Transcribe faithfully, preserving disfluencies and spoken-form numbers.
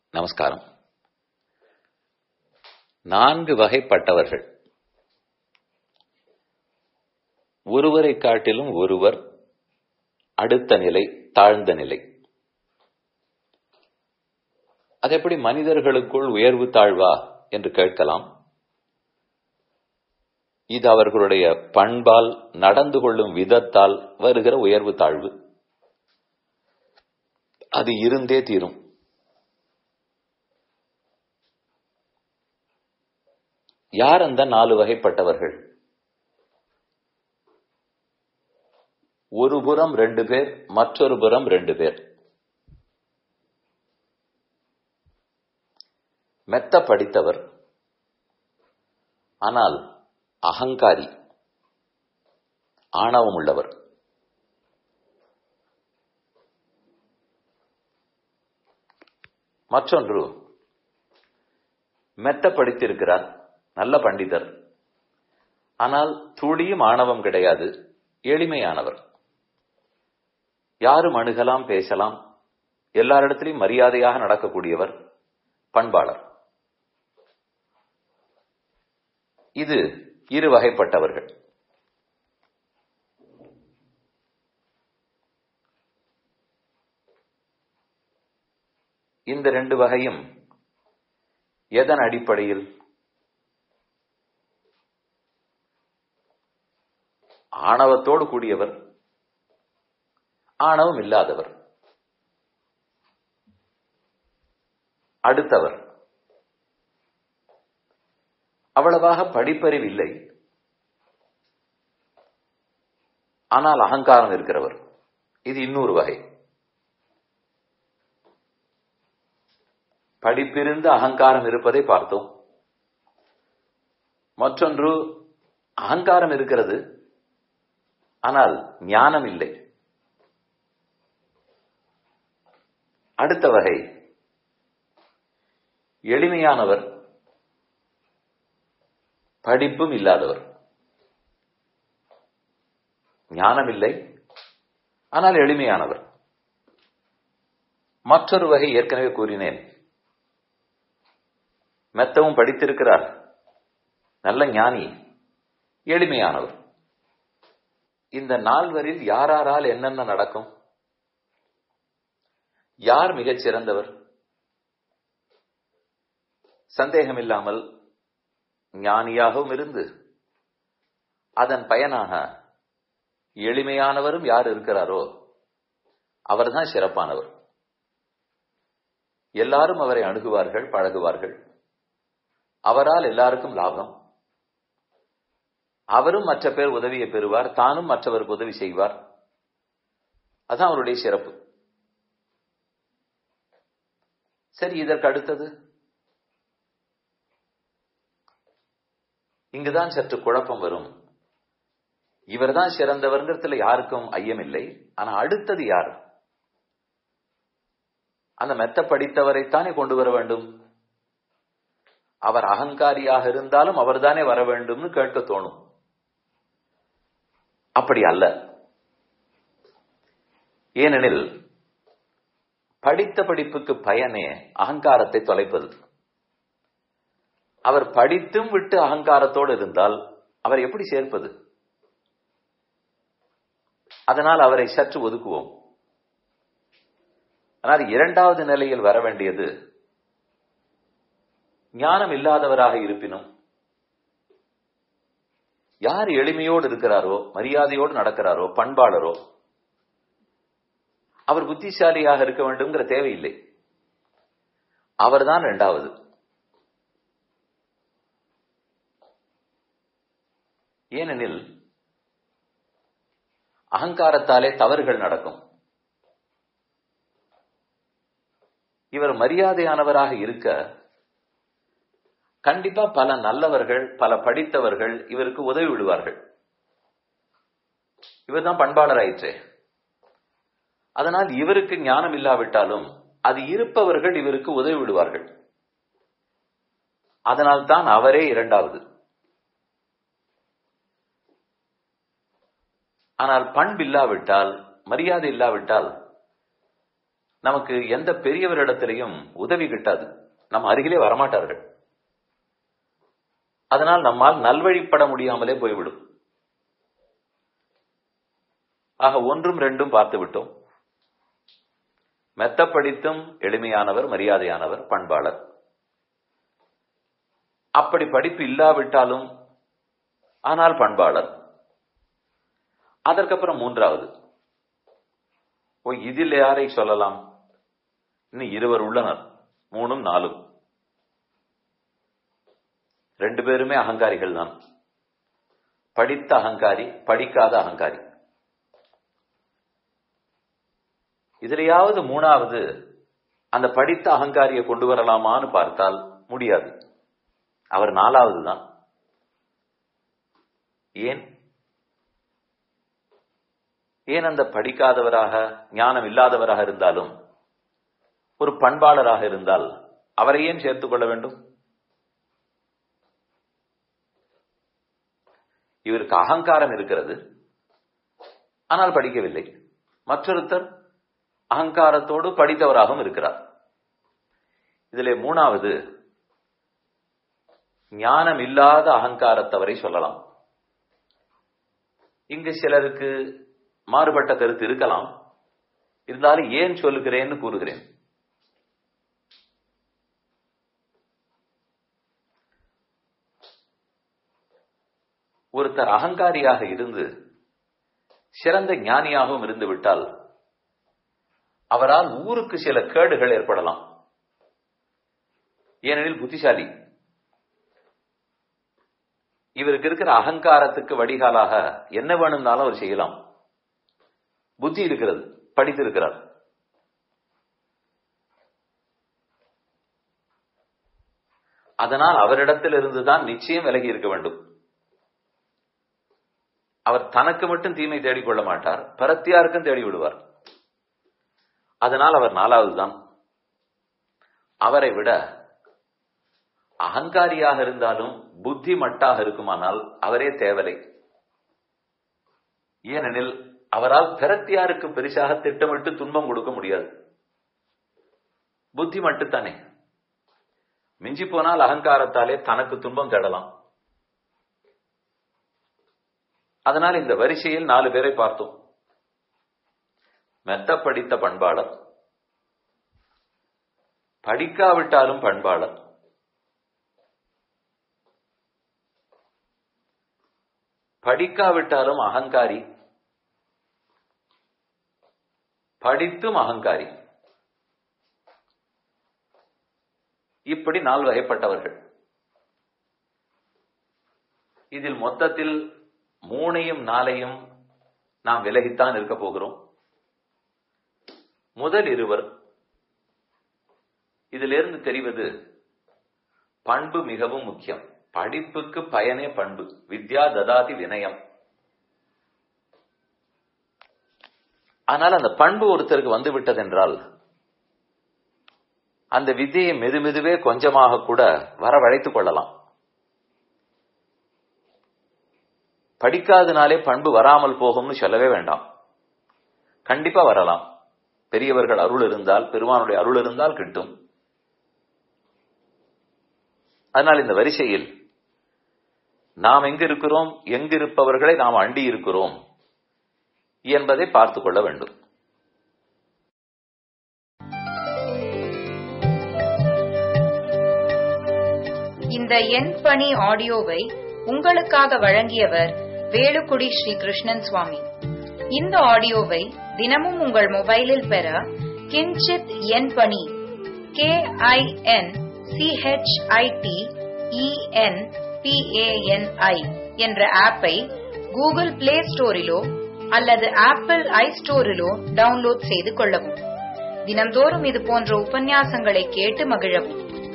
நமஸ்காரம். நான்கு வகைப்பட்டவர்கள். ஒருவரை காட்டிலும் ஒருவர் அடுத்த நிலை, தாழ்ந்த நிலை. அது எப்படி மனிதர்களுக்குள் உயர்வு தாழ்வா என்று கேட்கலாம். இது அவர்களுடைய பண்பால், நடந்து கொள்ளும் விதத்தால் வருகிற உயர்வு தாழ்வு. அது இருந்தே தீரும். யார் அந்த நாலு வகைப்பட்டவர்கள்? ஒரு புறம் ரெண்டு பேர், மற்றொரு புறம் ரெண்டு பேர். மெத்த படித்தவர், ஆனால் அகங்காரி, ஆணவம் உள்ளவர். மற்றொன்று மெத்த படித்திருக்கிறார், நல்ல பண்டிதர், ஆனால் துளியும் ஆணவம் கிடையாது, எளிமையானவர். யாரும் அணுகலாம், பேசலாம், எல்லாரிடத்திலையும் மரியாதையாக நடக்கக்கூடியவர், பண்பாளர். இது இரு வகைப்பட்டவர்கள். இந்த ரெண்டு வகையும் எதன் அடிப்படையில்? ஆணவத்தோடு கூடியவர், ஆணவம் இல்லாதவர். அடுத்தவர் அவ்வளவாக படிப்பறிவில்லை, ஆனால் அகங்காரம் இருக்கிறவர். இது இன்னொரு வகை. படிப்பிருந்து அகங்காரம் இருப்பதை பார்த்தோம். மற்றொன்று அகங்காரம் இருக்கிறது, ஆனால் ஞானம் இல்லை. அடுத்த வகை எளிமையானவர், படிப்பும் இல்லாதவர். ஞானம் இல்லை, ஆனால் எளிமையானவர். மற்றொரு வகை ஏற்கனவே கூறினேன். மெத்தவும் படித்திருக்கிறார், நல்ல ஞானி, எளிமையானவர். இந்த நால்வரில் யாராரால் என்னென்ன நடக்கும்? யார் மிகச் சிறந்தவர்? சந்தேகமில்லாமல் ஞானியாகவும் இருந்து அதன் பயனாக எளிமையானவரும் யார் இருக்கிறாரோ அவர்தான் சிறப்பானவர். எல்லாரும் அவரை அணுகுவார்கள், பழகுவார்கள். அவரால் எல்லாருக்கும் லாபம். அவரும் மற்ற பேர் உதவியை பெறுவார், தானும் மற்றவருக்கு உதவி செய்வார். அதுதான் அவருடைய சிறப்பு. சரி, இதற்கு அடுத்தது இங்குதான் சற்று குழப்பம் வரும். இவர்தான் சிறந்தவர்ங்கிறதுல யாருக்கும் ஐயம் இல்லை. ஆனா அடுத்தது யார்? அந்த மெத்த படித்தவரைத்தானே கொண்டு வர வேண்டும். அவர் அகங்காரியாக இருந்தாலும் அவர்தானே வர வேண்டும்னு கேட்க தோணும். அப்படி அல்ல. ஏனெனில் படித்த படிப்புக்கு பயனே அகங்காரத்தை தொலைப்பது. அவர் படித்தும் விட்டு அகங்காரத்தோடு இருந்தால் அவர் எப்படி சேர்ப்பது? அதனால் அவரை சற்று ஒதுக்குவோம். ஆனால் இரண்டாவது நிலையில் வர வேண்டியது ஞானம் இல்லாதவராக இருப்பினும் யார் எளிமையோடு இருக்கிறாரோ, மரியாதையோடு நடக்கிறாரோ, பண்பாளரோ, அவர் புத்திசாலியாக இருக்க வேண்டும்ங்கிற தேவையில்லை. அவர்தான் இரண்டாவது. ஏனெனில் அகங்காரத்தாலே தவறுகள் நடக்கும். இவர் மரியாதையானவராக இருக்க கண்டிப்பா பல நல்லவர்கள், பல படித்தவர்கள் இவருக்கு உதவி விடுவார்கள். இவர் தான் பண்பாளராயிற்றே. அதனால் இவருக்கு ஞானம் இல்லாவிட்டாலும் அது இருப்பவர்கள் இவருக்கு உதவி விடுவார்கள். அதனால் தான் அவரே இரண்டாவது. ஆனால் பண்பில்லாவிட்டால், மரியாதை இல்லாவிட்டால் நமக்கு எந்த பெரியவரிடத்திலையும் உதவி கிட்டாது, நம் அருகிலே வரமாட்டார்கள். அதனால் நம்மால் நல்வழிப்பட முடியாமலே போய்விடும். ஆக ஒன்றும் ரெண்டும் பார்த்து விட்டோம். மெத்த படித்தும் எளிமையானவர், மரியாதையானவர், பண்பாளர். அப்படி படிப்பு இல்லாவிட்டாலும் ஆனால் பண்பாளர். அதற்கப்புறம் மூன்றாவது, ஓ இதில் யாரை சொல்லலாம்? இன்னும் இருவர் உள்ளனர், மூணும் நாலும். ரெண்டு பேருமே அகங்காரிகள் தான். படித்த அகங்காரி, படிக்காத அகங்காரி. இதுலையாவது மூணாவது அந்த படித்த அகங்காரியை கொண்டு வரலாமான்னு பார்த்தால் முடியாது. அவர் நாலாவது தான். ஏன் ஏன் அந்த படிக்காதவராக, ஞானம் இல்லாதவராக இருந்தாலும் ஒரு பண்பாளராக இருந்தால் அவரை ஏன் சேர்த்துக் கொள்ள வேண்டும்? இவருக்கு அகங்காரம் இருக்கிறது, ஆனால் படிக்கவில்லை. மற்றொருத்தர் அகங்காரத்தோடு படித்தவராகவும் இருக்கிறார். இதிலே மூணாவது ஞானம் இல்லாத அகங்காரத்தவரை சொல்லலாம். இங்கு சிலருக்கு மாறுபட்ட கருத்து இருக்கலாம், இருந்தாலும் ஏன் சொல்லுகிறேன்னு கூறுகிறேன். ஒருத்தர் அகங்காரியாக இருந்து சிறந்த ஞானியாகவும் இருந்து விட்டால் அவரால் ஊருக்கு சில கேடுகள் ஏற்படலாம். ஏனெனில் புத்திசாலி, இவருக்கு இருக்கிற அகங்காரத்துக்கு வடிகாலாக என்ன வேணும்னாலும் அவர் செய்யலாம். புத்தி இருக்கிறது, படித்திருக்கிறார். அதனால் அவரிடத்தில் இருந்துதான் நிச்சயம் விலகி இருக்க வேண்டும். அவர் தனக்கு மட்டும் தீமை தேடிக்கொள்ள மாட்டார், பரத்தியாருக்கும் தேடி விடுவார். அதனால் அவர் நாலாவது தான். அவரை விட அகங்காரியாக இருந்தாலும் புத்தி மட்டாக இருக்குமானால் அவரே தேவலை. ஏனெனில் அவரால் பிரத்தியாருக்கு பெரிசாக திட்டமிட்டு துன்பம் கொடுக்க முடியாது. புத்தி மட்டுத்தானே. மிஞ்சி போனால் அகங்காரத்தாலே தனக்கு துன்பம் தேடலாம். அதனால் இந்த வரிசையில் நாலு பேரை பார்த்தோம். மெத்த படித்த பண்பாளர், படிக்காவிட்டாலும் பண்பாளர், படிக்காவிட்டாலும் அகங்காரி, படித்தும் அகங்காரி. இப்படி நாலு வகைப்பட்டவர்கள். இதில் மொத்தத்தில் மூணையும் நாளையும் நாம் விலகித்தான் இருக்க போகிறோம். முதல் இருவர், இதிலிருந்து தெரிவது பண்பு மிகவும் முக்கியம். படிப்புக்கு பயனே பண்பு. வித்யா ததாதி வினயம். ஆனால் அந்த பண்பு ஒருத்தருக்கு வந்து விட்டதென்றால் அந்த வித்தியை மெது மெதுவே கொஞ்சமாக கூட வரவழைத்துக் கொள்ளலாம். படிக்காதனாலே பண்பு வராமல் போகும்னு சொல்லவே வேண்டாம். கண்டிப்பா வரலாம். பெரியவர்கள் அருள் இருந்தால், பெருமானுடைய அருள் இருந்தால் கிட்டும். அதனால் இந்த வரிசையில் நாம் எங்கு இருக்கிறோம், எங்கு இருப்பவர்களை நாம் அண்டி இருக்கிறோம் என்பதை பார்த்துக் கொள்ள வேண்டும். இந்த என் பணி ஆடியோவை உங்களுக்காக வழங்கியவர் வேலுக்குடி ஸ்ரீ கிருஷ்ணன் சுவாமி. இந்த ஆடியோவை தினமும் உங்கள் மொபைலில் பெற கிஞ்சித் என் பணி கே ஐ என் சிஹெச்ஐடி இஎன் பிஏஎன்ஐ என்ற ஆப்பை கூகுள் பிளே ஸ்டோரிலோ அல்லது ஆப்பிள் ஐ ஸ்டோரிலோ டவுன்லோட் செய்து கொள்ளவும். தினந்தோறும் இது போன்ற உபன்யாசங்களை கேட்டு மகிழவும்.